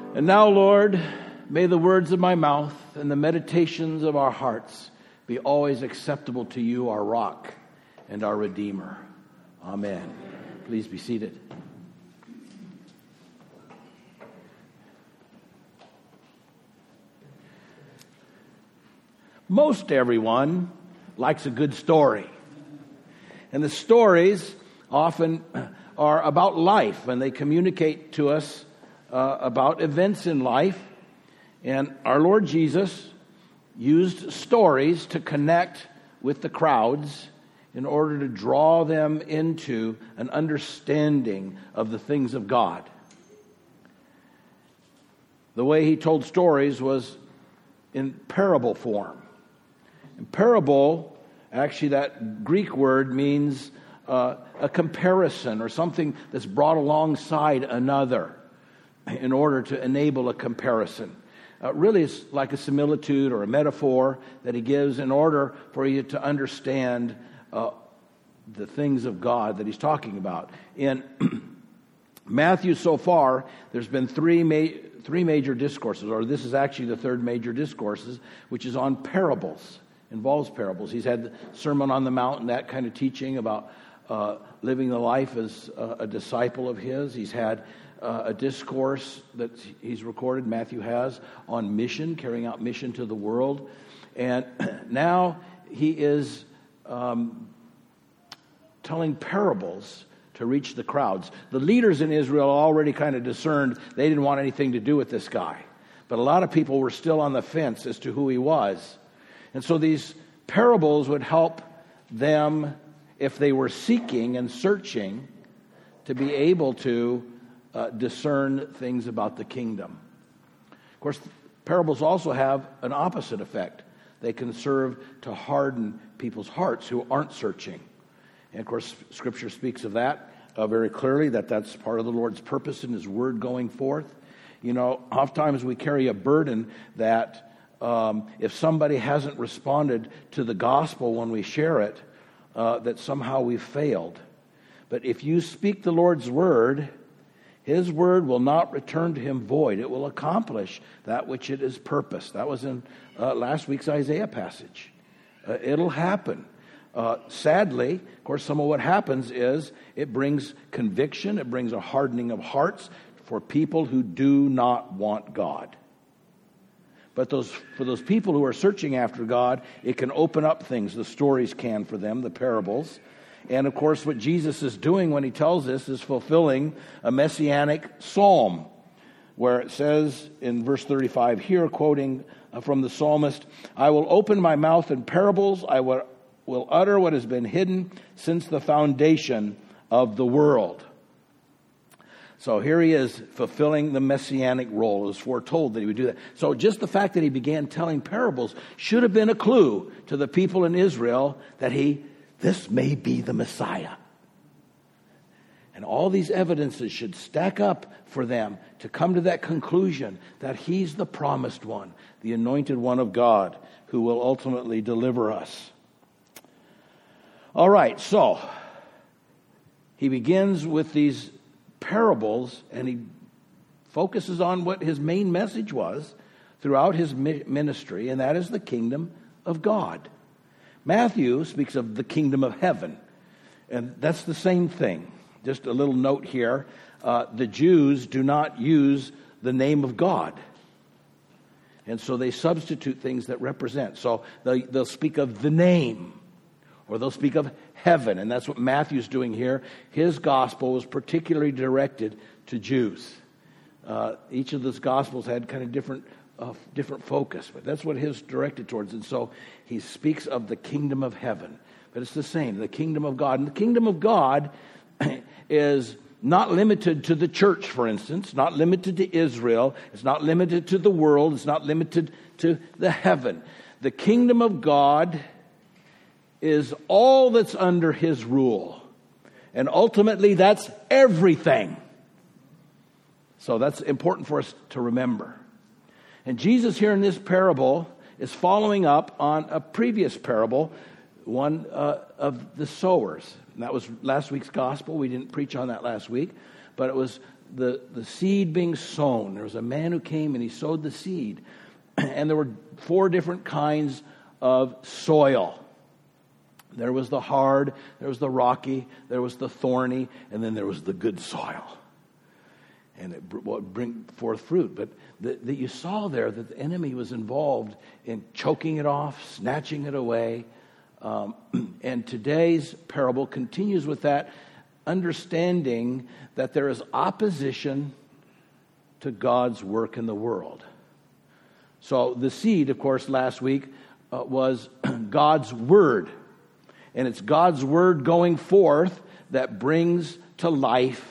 And now, Lord, may the words of my mouth and the meditations of our hearts be always acceptable to you, our rock and our Redeemer. Amen. Please be seated. Most everyone likes a good story. And the stories often are about life, and they communicate to us about events in life. And our Lord Jesus used stories to connect with the crowds in order to draw them into an understanding of the things of God. The way he told stories was in parable form. And parable, actually that Greek word means a comparison or something that's brought alongside another in order to enable a comparison. Really, it's like a similitude or a metaphor that he gives in order for you to understand the things of God that he's talking about. In Matthew so far, there's been three major discourses, or this is actually the third major discourses, which is on parables, involves parables. He's had the Sermon on the Mount and that kind of teaching about living the life as a disciple of his. He's had a discourse that he's recorded, Matthew has, on mission, carrying out mission to the world. And now he is telling parables to reach the crowds. The leaders in Israel already kind of discerned they didn't want anything to do with this guy. But a lot of people were still on the fence as to who he was. And so these parables would help them, if they were seeking and searching, to be able to discern things about the kingdom. Of course, parables also have an opposite effect. They can serve to harden people's hearts who aren't searching. And of course, Scripture speaks of that very clearly, that's part of the Lord's purpose in His Word going forth. You know, oftentimes we carry a burden that if somebody hasn't responded to the gospel when we share it, that somehow we've failed. But if you speak the Lord's Word, His Word will not return to Him void. It will accomplish that which it is purposed. That was in last week's Isaiah passage. It'll happen. Sadly, of course, some of what happens is it brings conviction. It brings a hardening of hearts for people who do not want God. But for those people who are searching after God, it can open up things. The stories can for them, the parables. And of course, what Jesus is doing when He tells this is fulfilling a messianic psalm, where it says in verse 35 here, quoting from the psalmist, "I will open my mouth in parables, I will utter what has been hidden since the foundation of the world." So here he is fulfilling the messianic role. It was foretold that he would do that. So just the fact that he began telling parables should have been a clue to the people in Israel that this may be the Messiah. And all these evidences should stack up for them to come to that conclusion that he's the promised one, the anointed one of God, who will ultimately deliver us. All right, so he begins with these parables, and he focuses on what his main message was throughout his ministry, and that is the kingdom of God. Matthew speaks of the kingdom of heaven, and that's the same thing. Just a little note here, the Jews do not use the name of God, and so they substitute things that represent. So they'll speak of the name, or they'll speak of heaven, and that's what Matthew's doing here. His gospel was particularly directed to Jews. Each of those gospels had kind of different focus, but that's what his directed towards. And so he speaks of the kingdom of heaven, but it's the same, the kingdom of God. And the kingdom of God is not limited to the church, for instance, not limited to Israel. It's not limited to the world. It's not limited to the heaven. The kingdom of God is all that's under His rule. And ultimately, that's everything. So that's important for us to remember. And Jesus here in this parable is following up on a previous parable, one of the sowers. And that was last week's gospel. We didn't preach on that last week, but it was the seed being sown. There was a man who came and he sowed the seed. And there were 4 different kinds of soil. There was the hard, there was the rocky, there was the thorny, and then there was the good soil. And it would bring forth fruit. But that you saw there that the enemy was involved in choking it off, snatching it away. And today's parable continues with that understanding that there is opposition to God's work in the world. So the seed, of course, last week was God's word. And it's God's word going forth that brings to life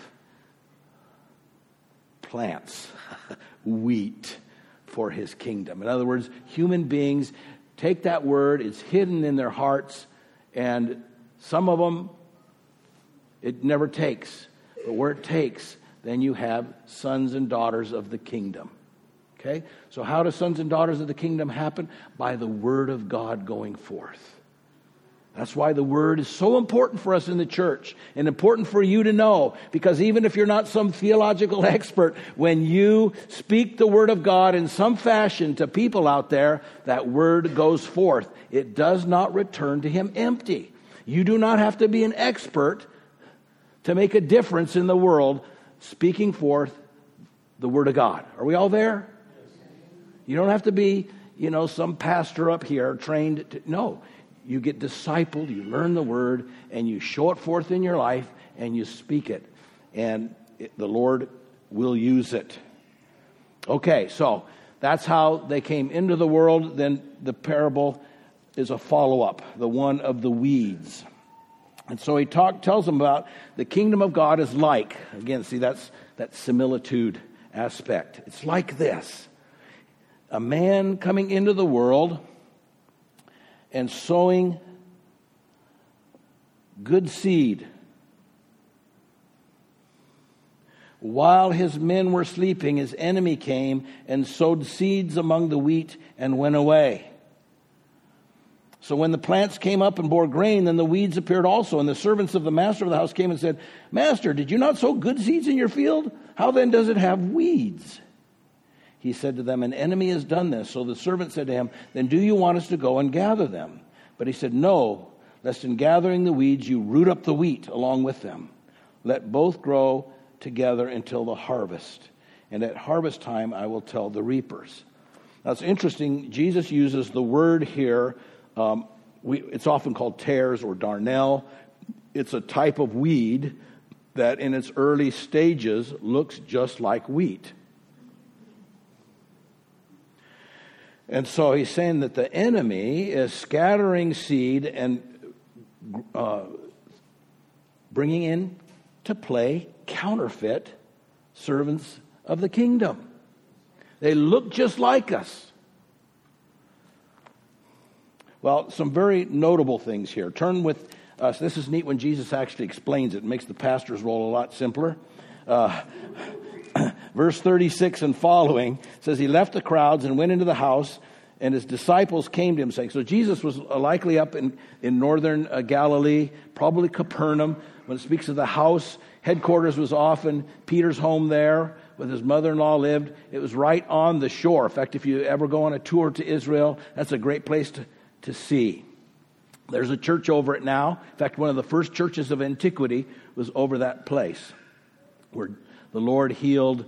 plants, wheat for his kingdom. In other words, human beings take that word, it's hidden in their hearts, and some of them it never takes. But where it takes, then you have sons and daughters of the kingdom. Okay? So how do sons and daughters of the kingdom happen? By the word of God going forth. That's why the word is so important for us in the church and important for you to know. Because even if you're not some theological expert, when you speak the word of God in some fashion to people out there, that word goes forth. It does not return to him empty. You do not have to be an expert to make a difference in the world speaking forth the word of God. Are we all there? You don't have to be, some pastor up here trained to, no. You get discipled, you learn the word, and you show it forth in your life, and you speak it. And the Lord will use it. Okay, so that's how they came into the world. Then the parable is a follow-up, the one of the weeds. And so he tells them about the kingdom of God is like. Again, see, that's that similitude aspect. It's like this. A man coming into the world and sowing good seed. While his men were sleeping, his enemy came and sowed seeds among the wheat and went away. So when the plants came up and bore grain, then the weeds appeared also. And the servants of the master of the house came and said, Master, did you not sow good seeds in your field? How then does it have weeds? He said to them, An enemy has done this. So the servant said to him, Then do you want us to go and gather them? But he said, No, lest in gathering the weeds you root up the wheat along with them. Let both grow together until the harvest. And at harvest time I will tell the reapers. Now it's interesting, Jesus uses the word here. It's often called tares or darnel. It's a type of weed that in its early stages looks just like wheat. And so he's saying that the enemy is scattering seed and bringing in to play counterfeit servants of the kingdom. They look just like us. Well, some very notable things here. Turn with us. This is neat when Jesus actually explains it. It makes the pastor's role a lot simpler. Verse 36 and following says, He left the crowds and went into the house, and his disciples came to him saying, so Jesus was likely up in northern Galilee, probably Capernaum. When it speaks of the house, headquarters was often Peter's home there, with his mother-in-law lived. It was right on the shore. In fact, if you ever go on a tour to Israel, that's a great place to see. There's a church over it now. In fact, one of the first churches of antiquity was over that place where the Lord healed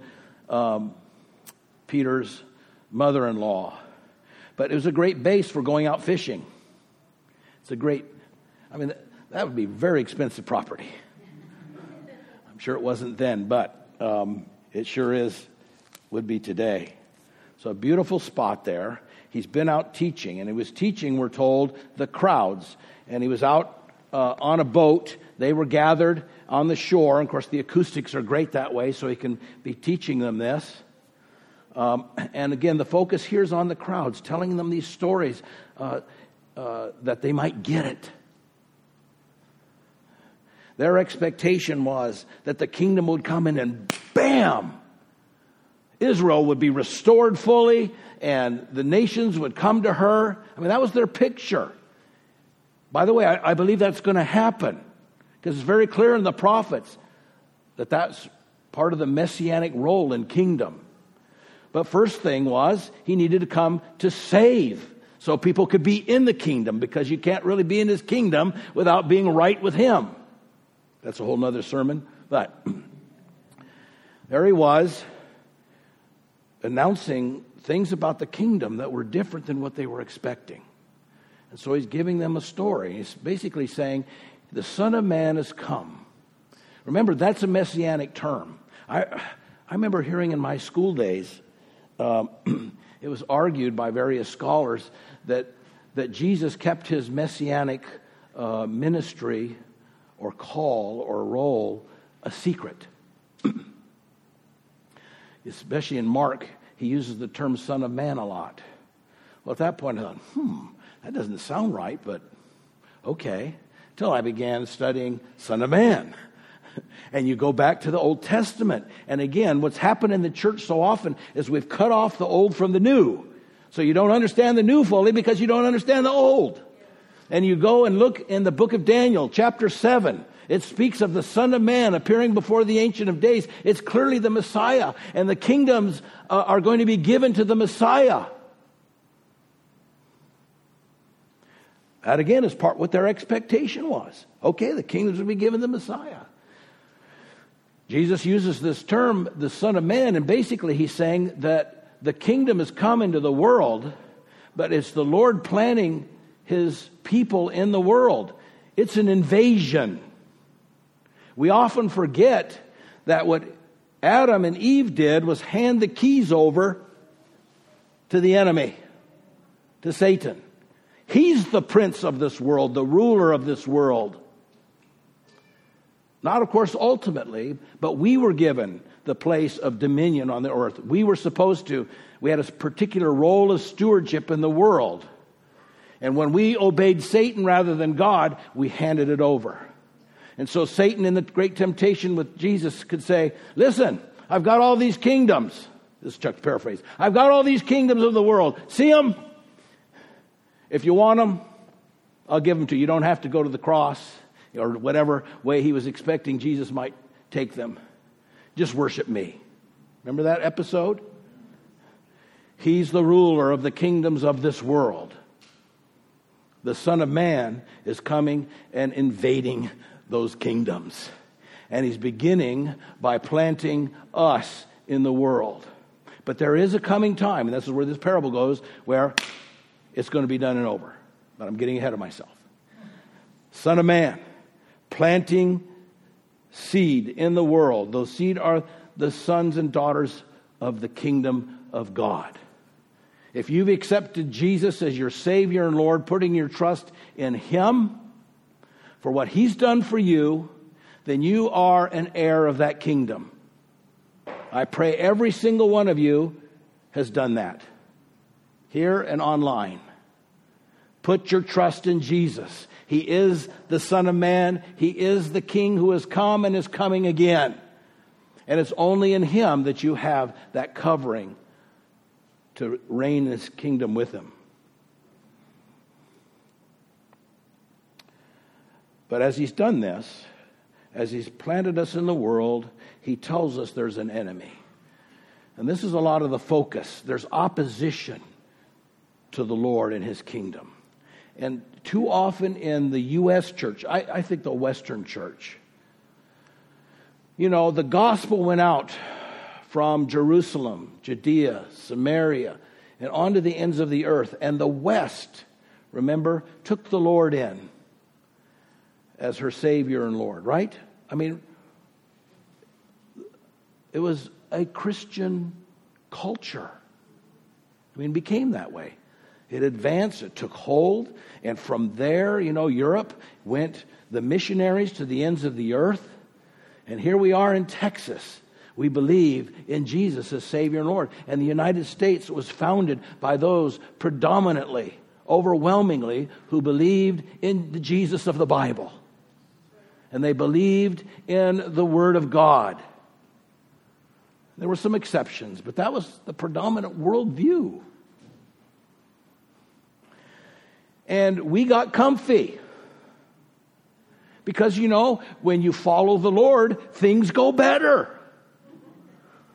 Peter's mother-in-law. But it was a great base for going out fishing. That would be very expensive property. I'm sure it wasn't then, but it sure would be today. So a beautiful spot there. He's been out teaching, and he was teaching, we're told, the crowds. And he was out on a boat. They were gathered on the shore. And of course, the acoustics are great that way, so he can be teaching them this. And again, the focus here is on the crowds, telling them these stories that they might get it. Their expectation was that the kingdom would come in and bam! Israel would be restored fully, and the nations would come to her. That was their picture. By the way, I believe that's going to happen, because it's very clear in the prophets that that's part of the messianic role in kingdom. But first thing was, he needed to come to save, so people could be in the kingdom, because you can't really be in his kingdom without being right with him. That's a whole nother sermon. But there he was, announcing things about the kingdom that were different than what they were expecting. And so he's giving them a story. He's basically saying, the Son of Man has come. Remember, that's a messianic term. I remember hearing in my school days, it was argued by various scholars that Jesus kept his messianic ministry or call or role a secret. Especially in Mark, he uses the term Son of Man a lot. Well, at that point, I thought, that doesn't sound right, but okay. Till I began studying Son of Man. And you go back to the Old Testament. And again, what's happened in the church so often is we've cut off the old from the new. So you don't understand the new fully because you don't understand the old. And you go and look in the book of Daniel, chapter 7. It speaks of the Son of Man appearing before the Ancient of Days. It's clearly the Messiah. And the kingdoms are going to be given to the Messiah. That again is part what their expectation was. Okay, the kingdoms will be given to the Messiah. Jesus uses this term, the Son of Man, and basically he's saying that the kingdom has come into the world, but it's the Lord planting his people in the world. It's an invasion. We often forget that what Adam and Eve did was hand the keys over to the enemy, to Satan. He's the prince of this world, the ruler of this world. Not, of course, ultimately, but we were given the place of dominion on the earth. We had a particular role of stewardship in the world. And when we obeyed Satan rather than God, we handed it over. And so Satan in the great temptation with Jesus could say, listen, I've got all these kingdoms. This is Chuck's paraphrase. I've got all these kingdoms of the world. See them? If you want them, I'll give them to you. You don't have to go to the cross or whatever way he was expecting Jesus might take them. Just worship me. Remember that episode? He's the ruler of the kingdoms of this world. The Son of Man is coming and invading those kingdoms. And he's beginning by planting us in the world. But there is a coming time, and this is where this parable goes, where it's going to be done and over. But I'm getting ahead of myself. Son of Man, planting seed in the world. Those seed are the sons and daughters of the kingdom of God. If you've accepted Jesus as your Savior and Lord, putting your trust in Him for what He's done for you, then you are an heir of that kingdom. I pray every single one of you has done that, here and online. Put your trust in Jesus. He is the Son of Man. He is the King who has come and is coming again. And it's only in Him that you have that covering to reign in His kingdom with Him. But as He's done this, as He's planted us in the world, He tells us there's an enemy. And this is a lot of the focus. There's opposition to the Lord and His kingdom. And too often in the U.S. church, I think the Western church, the gospel went out from Jerusalem, Judea, Samaria, and on to the ends of the earth. And the West, remember, took the Lord in as her Savior and Lord, right? I mean, it was a Christian culture. It became that way. It advanced, it took hold, and from there, Europe went the missionaries to the ends of the earth. And here we are in Texas. We believe in Jesus as Savior and Lord. And the United States was founded by those predominantly, overwhelmingly, who believed in the Jesus of the Bible. And they believed in the Word of God. There were some exceptions, but that was the predominant worldview. And we got comfy. Because, when you follow the Lord, things go better.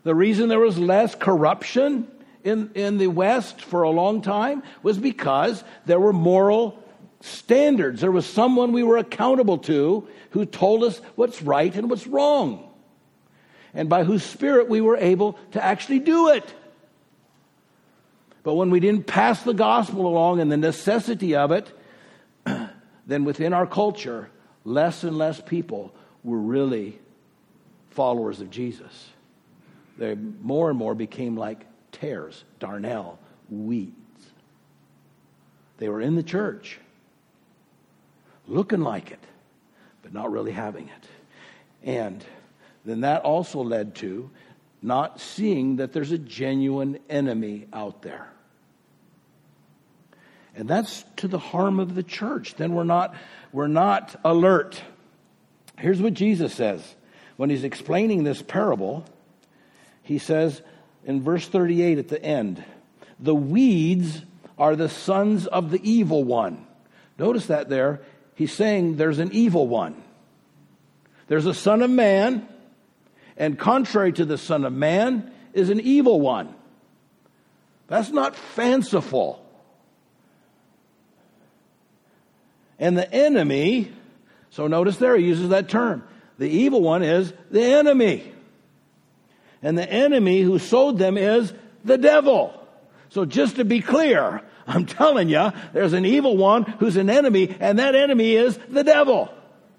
The reason there was less corruption in the West for a long time was because there were moral standards. There was someone we were accountable to who told us what's right and what's wrong, and by whose Spirit we were able to actually do it. But when we didn't pass the gospel along and the necessity of it, then within our culture, less and less people were really followers of Jesus. They more and more became like tares, darnel, weeds. They were in the church, looking like it, but not really having it. And then that also led to not seeing that there's a genuine enemy out there. And that's to the harm of the church. Then we're not alert. Here's what Jesus says. When he's explaining this parable, he says in verse 38 at the end, the weeds are the sons of the evil one. Notice that there. He's saying there's an evil one. There's a son of man, and contrary to the son of man is an evil one. That's not fanciful. And the enemy, so notice there he uses that term. The evil one is the enemy. And the enemy who sowed them is the devil. So just to be clear, I'm telling you, there's an evil one who's an enemy, and that enemy is the devil.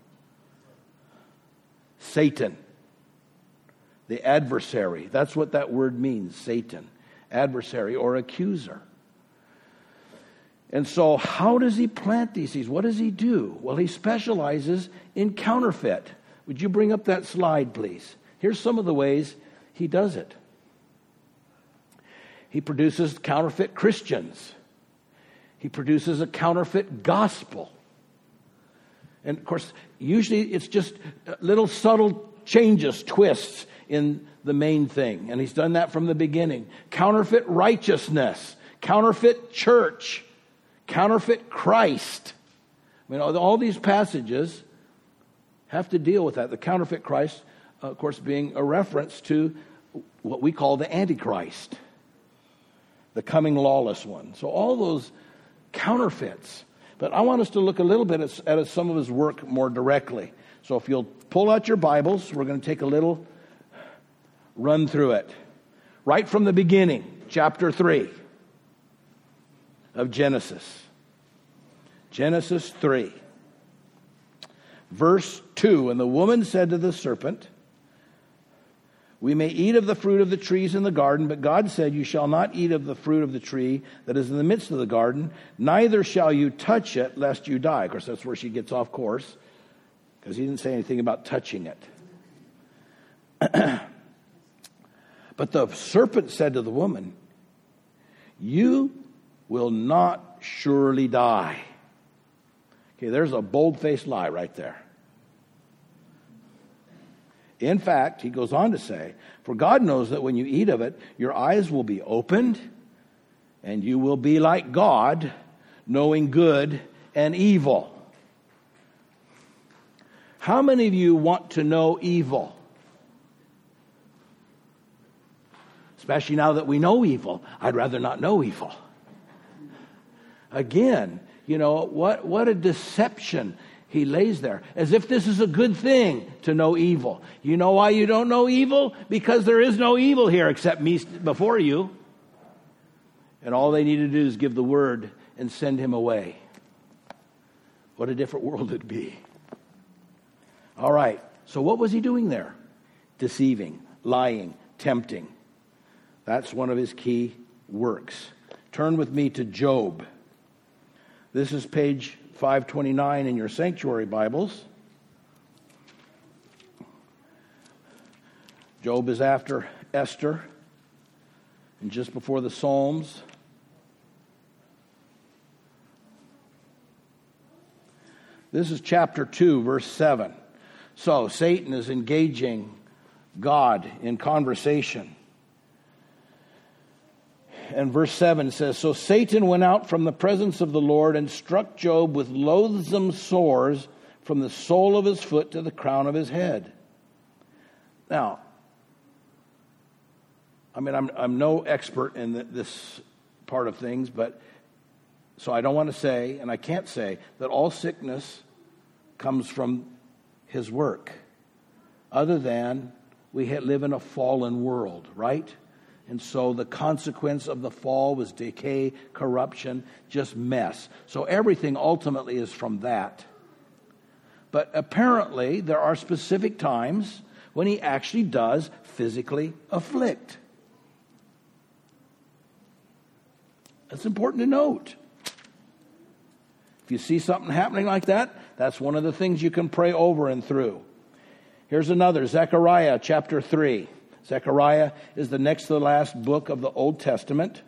Satan. The adversary. That's what that word means, Satan. Adversary or accuser. And so how does he plant these seeds? What does he do? Well, he specializes in counterfeit. Would you bring up that slide, please? Here's some of the ways he does it. He produces counterfeit Christians. He produces a counterfeit gospel. And of course, usually it's just little subtle changes, twists in the main thing. And he's done that from the beginning. Counterfeit righteousness, counterfeit church, counterfeit Christ. I mean, all these passages have to deal with that. The counterfeit Christ, of course, being a reference to what we call the Antichrist, the coming lawless one. So all those counterfeits. But I want us to look a little bit at some of his work more directly. So if you'll pull out your Bibles, we're going to take a little run through it. Right from the beginning, chapter 3 of Genesis. Genesis 3. Verse 2, and the woman said to the serpent, we may eat of the fruit of the trees in the garden, but God said, you shall not eat of the fruit of the tree that is in the midst of the garden, neither shall you touch it, lest you die. Of course, that's where she gets off course, because he didn't say anything about touching it. But the serpent said to the woman, you will not surely die. Okay, there's a bold-faced lie right there. In fact, he goes on to say, for God knows that when you eat of it, your eyes will be opened, and you will be like God, knowing good and evil. How many of you want to know evil? Especially now that we know evil, I'd rather not know evil. Again, you know, what a deception he lays there. As if this is a good thing to know evil. You know why you don't know evil? Because there is no evil here except me before you. And all they need to do is give the word and send him away. What a different world it'd be. All right. So what was he doing there? Deceiving, lying, tempting. That's one of his key works. Turn with me to Job. This is page 529 in your sanctuary Bibles. Job is after Esther and just before the Psalms. This is chapter 2, verse 7. So Satan is engaging God in conversation. And verse 7 says, so Satan went out from the presence of the Lord and struck Job with loathsome sores from the sole of his foot to the crown of his head. Now, I mean, I'm no expert in this part of things, but so I don't want to say, and I can't say, that all sickness comes from his work, other than we live in a fallen world, right? And so the consequence of the fall was decay, corruption, just mess. So everything ultimately is from that. But apparently there are specific times when he actually does physically afflict. That's important to note. If you see something happening like that, that's one of the things you can pray over and through. Here's another, Zechariah chapter 3. Zechariah is the next to the last book of the Old Testament.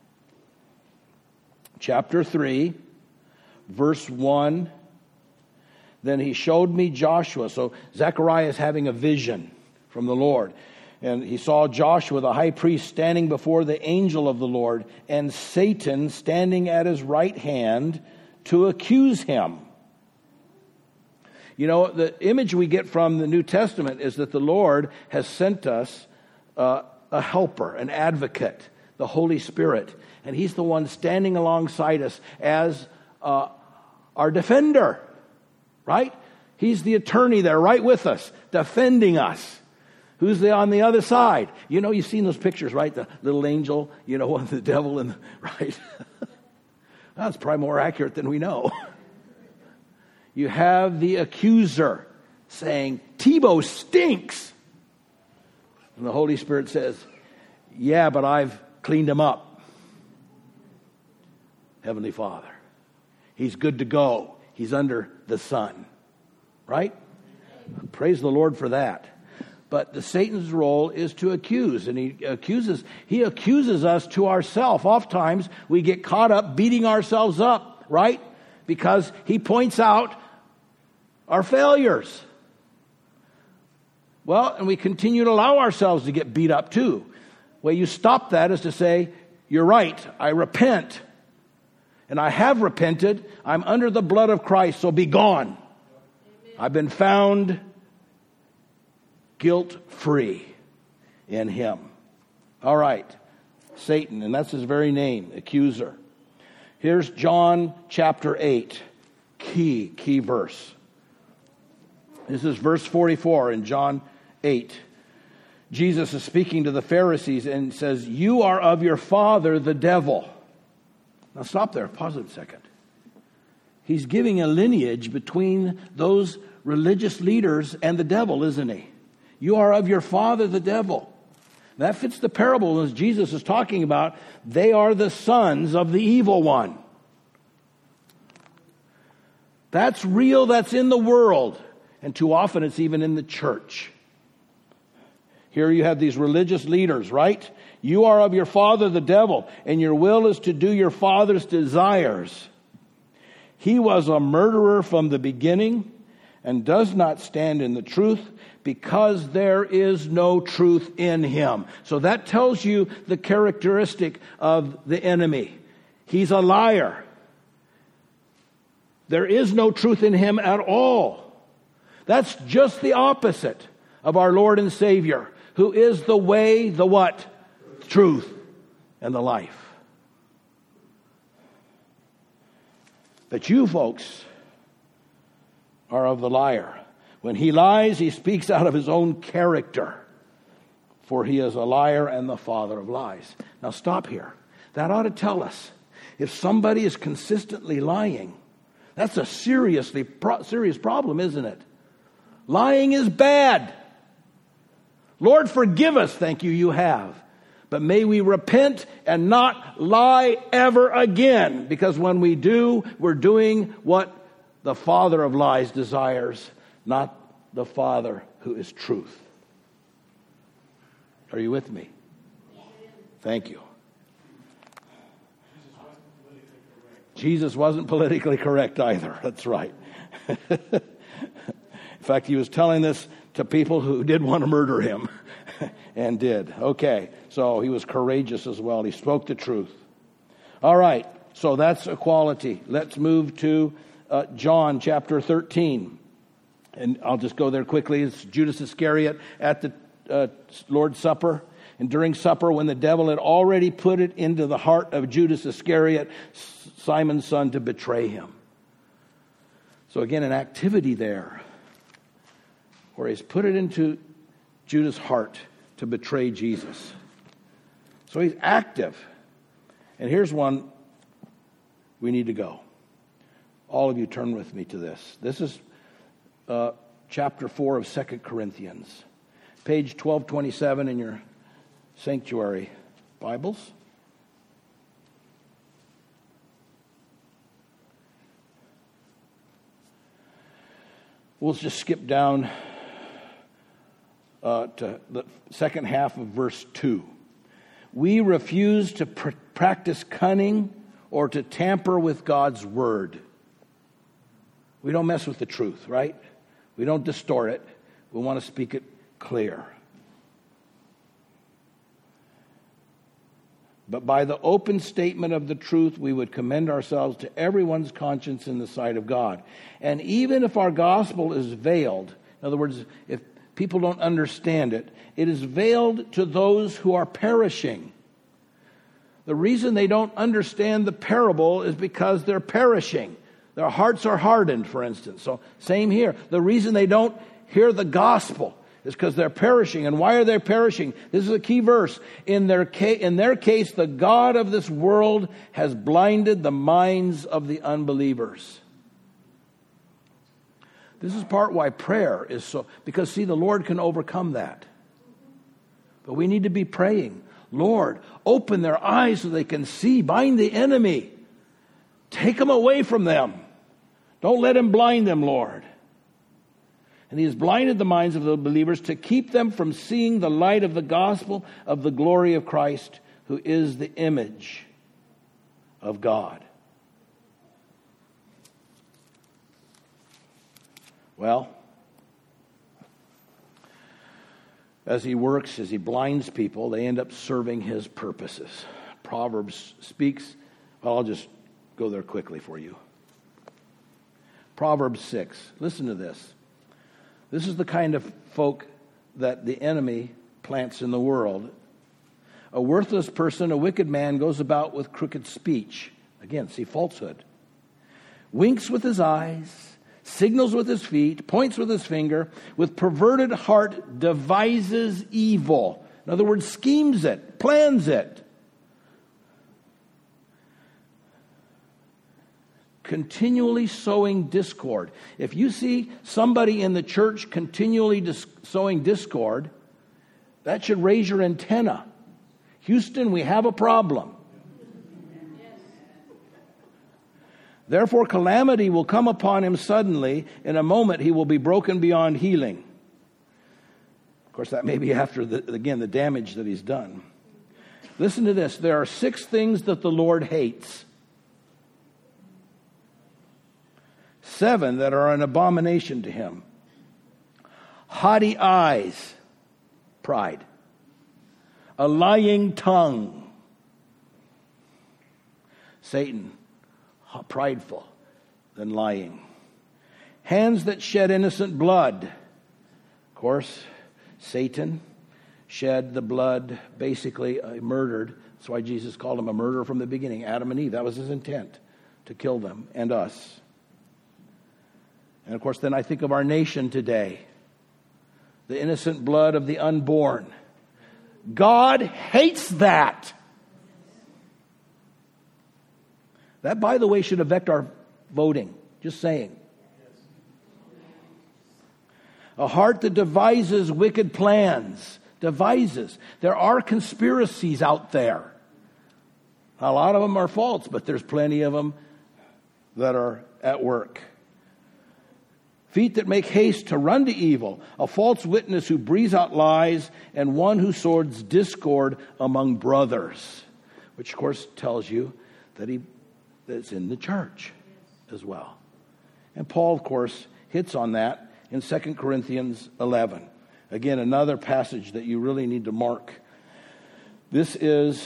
Chapter 3, verse 1. Then he showed me Joshua. So Zechariah is having a vision from the Lord. And he saw Joshua, the high priest, standing before the angel of the Lord, and Satan standing at his right hand to accuse him. You know, the image we get from the New Testament is that the Lord has sent us a helper, an advocate, the Holy Spirit. And he's the one standing alongside us as our defender, right? He's the attorney there right with us, defending us. Who's on the other side? You know, you've seen those pictures, right? The little angel, you know, and the devil, and right? That's probably more accurate than we know. You have the accuser saying, Tebow stinks. And the Holy Spirit says, yeah, but I've cleaned him up. Heavenly Father. He's good to go. He's under the sun. Right? Praise the Lord for that. But the Satan's role is to accuse, and he accuses us to ourselves. Oftentimes we get caught up beating ourselves up, right? Because he points out our failures. Well, and we continue to allow ourselves to get beat up too. The way you stop that is to say, you're right, I repent. And I have repented. I'm under the blood of Christ, so be gone. Amen. I've been found guilt-free in him. All right, Satan, and that's his very name, accuser. Here's John chapter 8, key verse. This is verse 44 in John 8. Jesus is speaking to the Pharisees and says, you are of your father, the devil. Now stop there, pause it a second. He's giving a lineage between those religious leaders and the devil, isn't he? You are of your father, the devil. That fits the parable as Jesus is talking about. They are the sons of the evil one. That's real, that's in the world. And too often it's even in the church. Here you have these religious leaders, right? You are of your father, the devil, and your will is to do your father's desires. He was a murderer from the beginning and does not stand in the truth because there is no truth in him. So that tells you the characteristic of the enemy. He's a liar. There is no truth in him at all. That's just the opposite of our Lord and Savior, who is the way, the what? Truth and the life. But you folks are of the liar. When he lies, he speaks out of his own character, for he is a liar and the father of lies. Now stop here. That ought to tell us, if somebody is consistently lying, that's a serious problem, isn't it? Lying is bad. Lord, forgive us, thank you, you have. But may we repent and not lie ever again, because when we do, we're doing what the father of lies desires, not the Father who is truth. Are you with me? Thank you. Jesus wasn't politically correct either. That's right. In fact, he was telling this to people who did want to murder him and did. Okay, so he was courageous as well. He spoke the truth. All right, so that's equality. Let's move to John chapter 13. And I'll just go there quickly. It's Judas Iscariot at the Lord's Supper. And during supper, when the devil had already put it into the heart of Judas Iscariot, Simon's son, to betray him. So again, an activity there where he's put it into Judas' heart to betray Jesus. So he's active. And here's one we need to go. All of you turn with me to this. This is chapter 4 of 2 Corinthians. Page 1227 in your sanctuary Bibles. We'll just skip down to the second half of verse 2. We refuse to practice cunning or to tamper with God's word. We don't mess with the truth, right? We don't distort it. We want to speak it clear. But by the open statement of the truth, we would commend ourselves to everyone's conscience in the sight of God. And even if our gospel is veiled, in other words, if people don't understand it, it is veiled to those who are perishing. The reason they don't understand the parable is because they're perishing. Their hearts are hardened, for instance. So same here. The reason they don't hear the gospel is because they're perishing. And why are they perishing? This is a key verse. In their case, the God of this world has blinded the minds of the unbelievers. This is part why prayer is so, because see, the Lord can overcome that. But we need to be praying, Lord, open their eyes so they can see, bind the enemy. Take them away from them. Don't let him blind them, Lord. And he has blinded the minds of the believers to keep them from seeing the light of the gospel of the glory of Christ, who is the image of God. Well, as he works, as he blinds people, they end up serving his purposes. Proverbs speaks, well, I'll just go there quickly for you. Proverbs 6. Listen to this. This is the kind of folk that the enemy plants in the world. A worthless person, a wicked man, goes about with crooked speech. Again, see, falsehood. Winks with his eyes, signals with his feet, points with his finger, with perverted heart devises evil. In other words, schemes it, plans it. Continually sowing discord. If you see somebody in the church continually sowing discord, that should raise your antenna. Houston, we have a problem. Therefore, calamity will come upon him suddenly. In a moment, he will be broken beyond healing. Of course, that may be after, the damage that he's done. Listen to this. There are 6 things that the Lord hates. 7 that are an abomination to him. Haughty eyes, pride. A lying tongue, Satan, prideful, then lying. Hands that shed innocent blood. Of course, Satan shed the blood, basically murdered. That's why Jesus called him a murderer from the beginning. Adam and Eve, that was his intent, to kill them and us. And of course, then I think of our nation today. The innocent blood of the unborn. God hates that. That, by the way, should affect our voting. Just saying. A heart that devises wicked plans. Devises. There are conspiracies out there. A lot of them are false, but there's plenty of them that are at work. Feet that make haste to run to evil, a false witness who breathes out lies, and one who sows discord among brothers. Which, of course, tells you that it's in the church as well. And Paul, of course, hits on that in 2 Corinthians 11. Again, another passage that you really need to mark. This is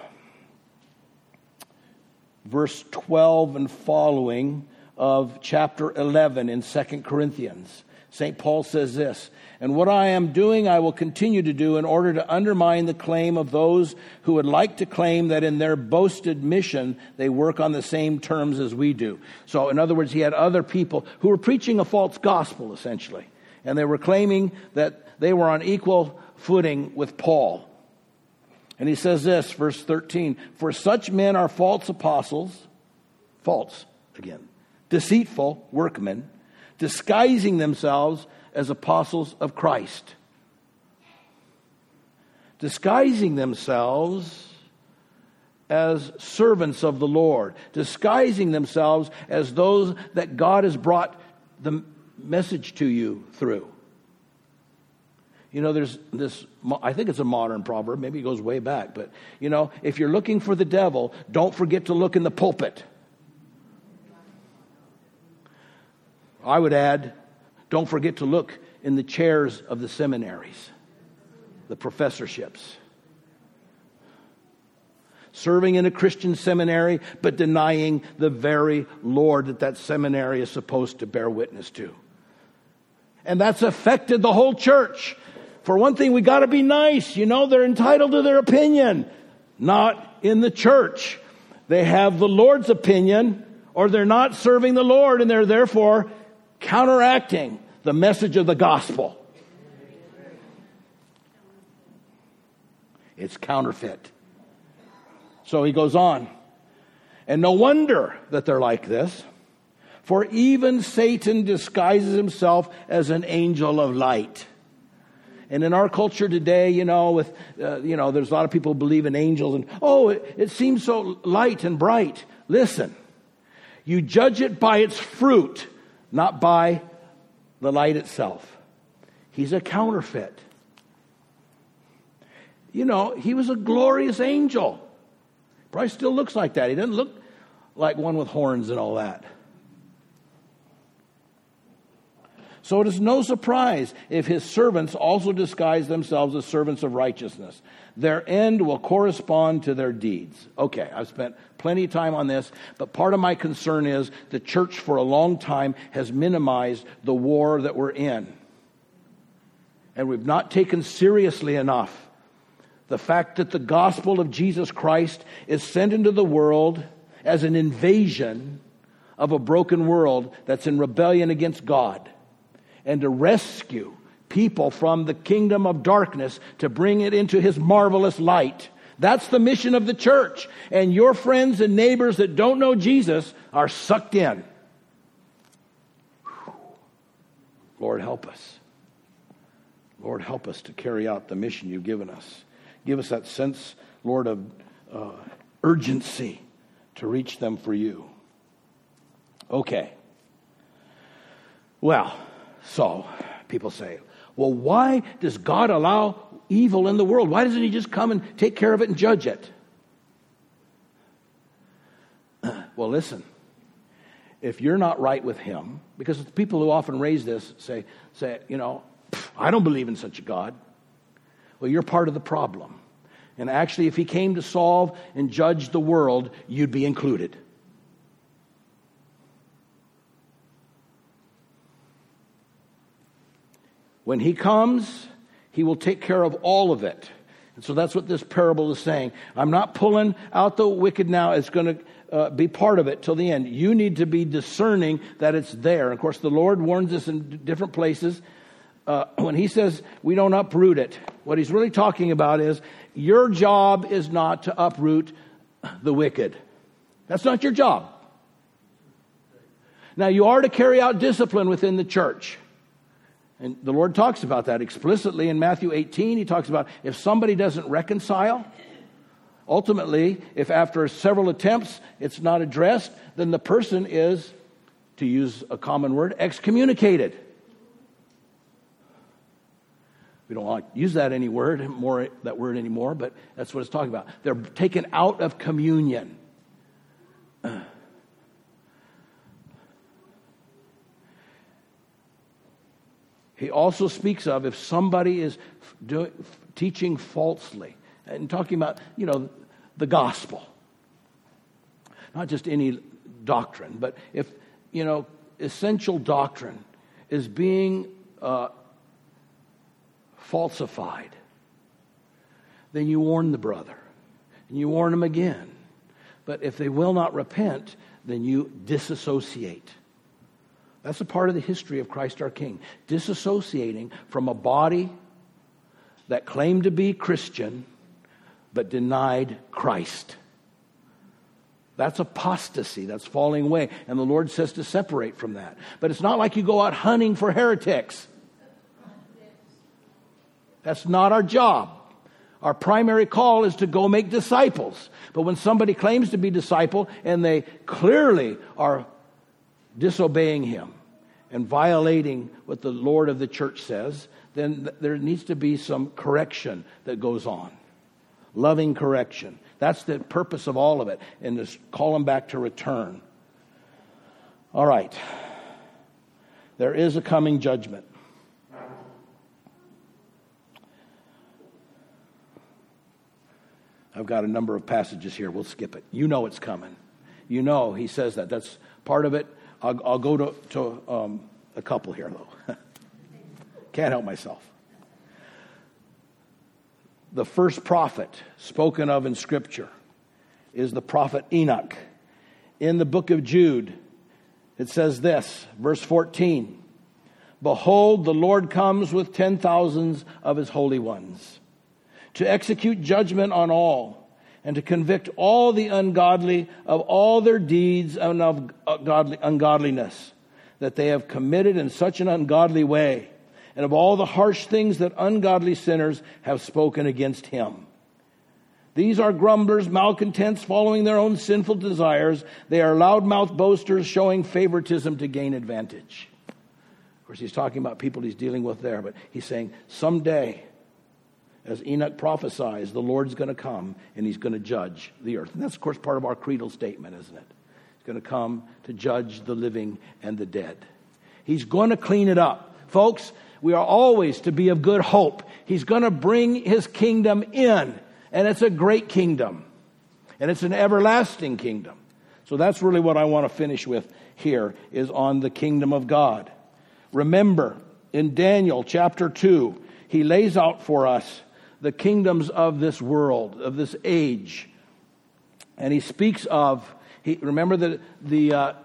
verse 12 and following of chapter 11 in 2 Corinthians. St. Paul says this, "And what I am doing, I will continue to do in order to undermine the claim of those who would like to claim that in their boasted mission, they work on the same terms as we do." So in other words, he had other people who were preaching a false gospel, essentially. And they were claiming that they were on equal footing with Paul. And he says this, verse 13, "For such men are false apostles," false again, "deceitful workmen, disguising themselves as apostles of Christ." Disguising themselves as servants of the Lord. Disguising themselves as those that God has brought the message to you through. You know, there's this, I think it's a modern proverb, maybe it goes way back, but, you know, if you're looking for the devil, don't forget to look in the pulpit. I would add, don't forget to look in the chairs of the seminaries, the professorships. Serving in a Christian seminary, but denying the very Lord that seminary is supposed to bear witness to. And that's affected the whole church. For one thing, we got to be nice. You know, they're entitled to their opinion. Not in the church. They have the Lord's opinion, or they're not serving the Lord, and they're therefore counteracting the message of the gospel. It's counterfeit. So he goes on. "And no wonder that they're like this, for even Satan disguises himself as an angel of light." And in our culture today, you know, with there's a lot of people who believe in angels, and it seems so light and bright. Listen, you judge it by its fruit, not by the light itself. He's a counterfeit. You know, he was a glorious angel. Probably still looks like that. He doesn't look like one with horns and all that. So it is no surprise if his servants also disguise themselves as servants of righteousness. Their end will correspond to their deeds. Okay, I've spent plenty of time on this, but part of my concern is the church for a long time has minimized the war that we're in. And we've not taken seriously enough the fact that the gospel of Jesus Christ is sent into the world as an invasion of a broken world that's in rebellion against God, and to rescue people from the kingdom of darkness to bring it into his marvelous light. That's the mission of the church. And your friends and neighbors that don't know Jesus are sucked in. Lord, help us. Lord, help us to carry out the mission you've given us. Give us that sense, Lord, of urgency to reach them for you. Okay. Well, so people say, well, why does God allow evil in the world? Why doesn't he just come and take care of it and judge it? Well, listen. If you're not right with him, because the people who often raise this say, I don't believe in such a God. Well, you're part of the problem. And actually, if he came to solve and judge the world, you'd be included. When he comes, he will take care of all of it. And so that's what this parable is saying. I'm not pulling out the wicked now. It's going to be part of it till the end. You need to be discerning that it's there. And of course, the Lord warns us in different places. When he says we don't uproot it, what he's really talking about is your job is not to uproot the wicked. That's not your job. Now, you are to carry out discipline within the church. And the Lord talks about that explicitly in Matthew 18. He talks about if somebody doesn't reconcile, ultimately, if after several attempts it's not addressed, then the person is, to use a common word, excommunicated. We don't like to use that word anymore, but that's what it's talking about. They're taken out of communion. He also speaks of if somebody is teaching falsely, and talking about, the gospel. Not just any doctrine, but if, essential doctrine is being falsified, then you warn the brother, and you warn him again. But if they will not repent, then you disassociate. That's a part of the history of Christ our King. Disassociating from a body that claimed to be Christian, but denied Christ. That's apostasy. That's falling away. And the Lord says to separate from that. But it's not like you go out hunting for heretics. That's not our job. Our primary call is to go make disciples. But when somebody claims to be disciple and they clearly are disobeying him and violating what the Lord of the church says, then there needs to be some correction that goes on. Loving correction. That's the purpose of all of it. And just call them back to return. All right. There is a coming judgment. I've got a number of passages here. We'll skip it. You know it's coming. You know he says that. That's part of it. I'll go to a couple here, though. Can't help myself. The first prophet spoken of in Scripture is the prophet Enoch. In the book of Jude, it says this, verse 14, "Behold, the Lord comes with 10,000s of his holy ones, to execute judgment on all, and to convict all the ungodly of all their deeds and of ungodliness that they have committed in such an ungodly way, and of all the harsh things that ungodly sinners have spoken against him. These are grumblers, malcontents, following their own sinful desires. They are loudmouth boasters, showing favoritism to gain advantage." Of course, he's talking about people he's dealing with there, but he's saying someday, as Enoch prophesies, the Lord's going to come and he's going to judge the earth. And that's, of course, part of our creedal statement, isn't it? He's going to come to judge the living and the dead. He's going to clean it up. Folks, we are always to be of good hope. He's going to bring his kingdom in, and it's a great kingdom, and it's an everlasting kingdom. So that's really what I want to finish with here, is on the kingdom of God. Remember, in Daniel chapter 2, he lays out for us the kingdoms of this world, of this age. And he speaks of, remember the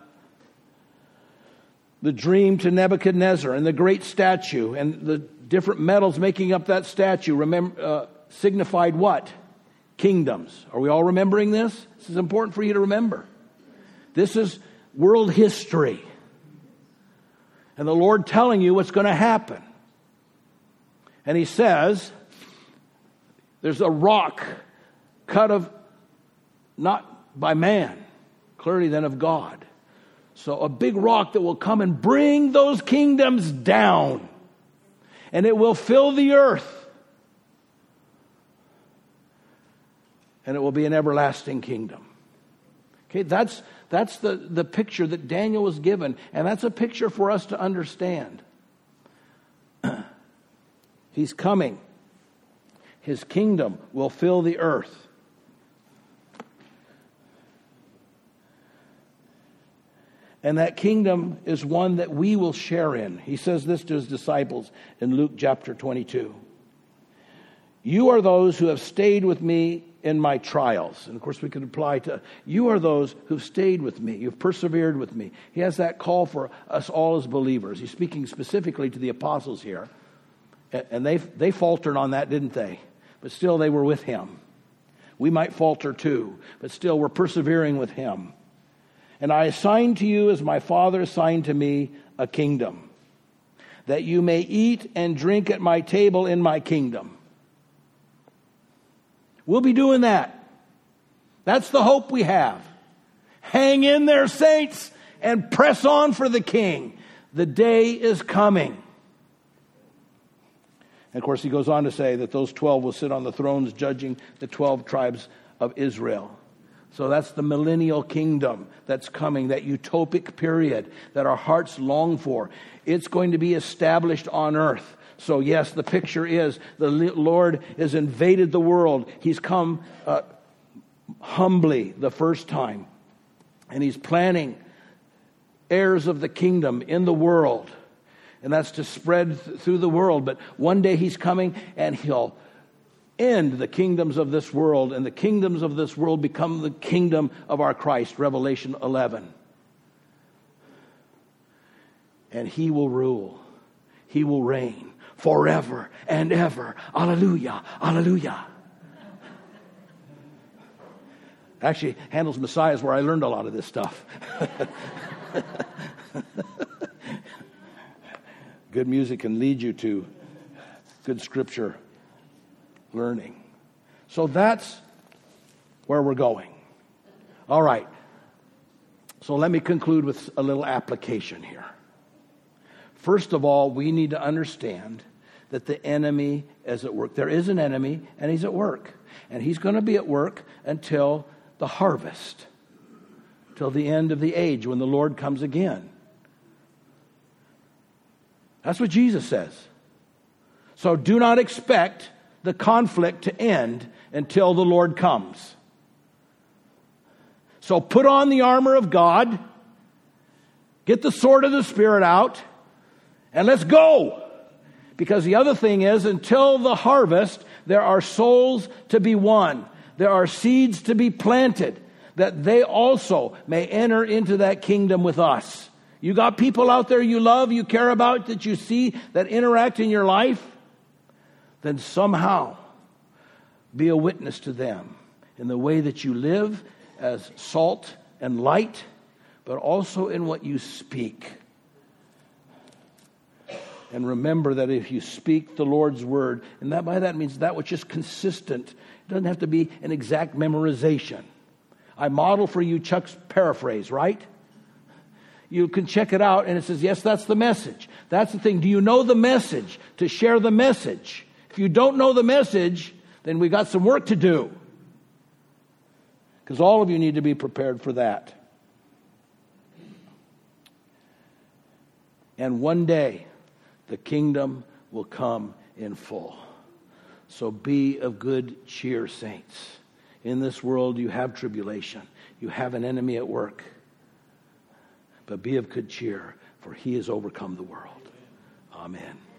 dream to Nebuchadnezzar and the great statue and the different metals making up that statue, signified what? Kingdoms. Are we all remembering this? This is important for you to remember. This is world history. And the Lord telling you what's going to happen. And he says, there's a rock cut of, not by man, clearly then of God. So a big rock that will come and bring those kingdoms down. And it will fill the earth. And it will be an everlasting kingdom. Okay, that's the picture that Daniel was given. And that's a picture for us to understand. He's coming. His kingdom will fill the earth. And that kingdom is one that we will share in. He says this to his disciples in Luke chapter 22. "You are those who have stayed with me in my trials." And of course we could apply to, you are those who've stayed with me. You've persevered with me. He has that call for us all as believers. He's speaking specifically to the apostles here. And they faltered on that, didn't they? But still they were with him. We might falter too, but still we're persevering with him. "And I assign to you, as my Father assigned to me, a kingdom, that you may eat and drink at my table in my kingdom." We'll be doing that. That's the hope we have. Hang in there, saints, and press on for the King. The day is coming. And of course, he goes on to say that those 12 will sit on the thrones judging the 12 tribes of Israel. So that's the millennial kingdom that's coming, that utopic period that our hearts long for. It's going to be established on earth. So yes, the picture is the Lord has invaded the world. He's come humbly the first time. And he's planting heirs of the kingdom in the world. And that's to spread through the world. But one day he's coming and he'll end the kingdoms of this world. And the kingdoms of this world become the kingdom of our Christ, Revelation 11. And he will rule. He will reign forever and ever. Hallelujah, hallelujah. Actually, Handel's Messiah is where I learned a lot of this stuff. Good music can lead you to good scripture learning. So that's where we're going. All right. So let me conclude with a little application here. First of all, we need to understand that the enemy is at work. There is an enemy, and he's at work. And he's going to be at work until the harvest, till the end of the age when the Lord comes again. That's what Jesus says. So do not expect the conflict to end until the Lord comes. So put on the armor of God, get the sword of the Spirit out, and let's go. Because the other thing is, until the harvest, there are souls to be won. There are seeds to be planted, that they also may enter into that kingdom with us. You got people out there you love, you care about, that you see, that interact in your life, then somehow be a witness to them in the way that you live as salt and light, but also in what you speak. And remember that if you speak the Lord's word, and that by that means that which is consistent, it doesn't have to be an exact memorization. I model for you Chuck's paraphrase, right? You can check it out, and it says, yes, that's the message. That's the thing. Do you know the message? To share the message. If you don't know the message, then we got some work to do. Because all of you need to be prepared for that. And one day, the kingdom will come in full. So be of good cheer, saints. In this world, you have tribulation. You have an enemy at work. But be of good cheer, for he has overcome the world. Amen.